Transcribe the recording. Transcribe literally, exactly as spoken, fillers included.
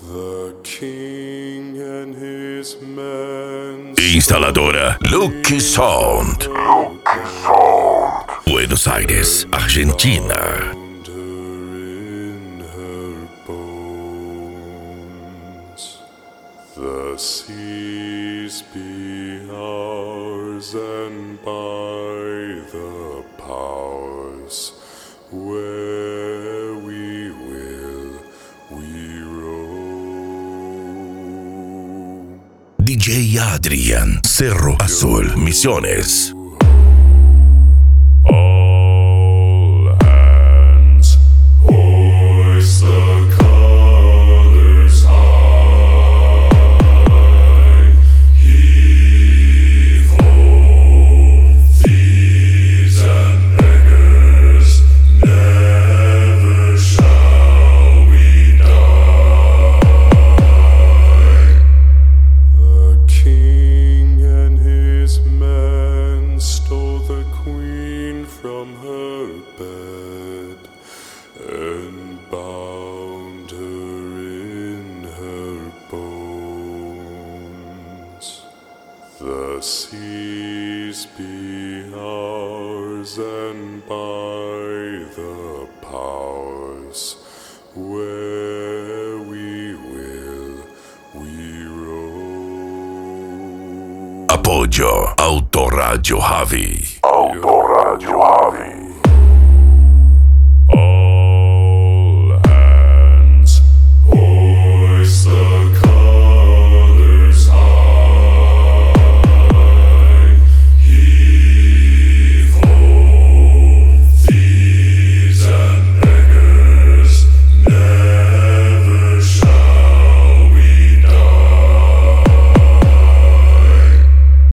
The king and his men. Instaladora Lucky Sound. Lucky Sound. Buenos Aires, Argentina. Found her in her bones. The seas be ours, and by the powers where we will we roam. D J Adrian, Cerro Azul, Misiones. All hands hoist the colors high. Heave ho, thieves and beggars, never shall we die. The king and his men stole the queen from her bed and bound her in her bones. The seas be ours, and by the powers where we will we roam. Apoyo Autoradio Javi. Autoradio Javi.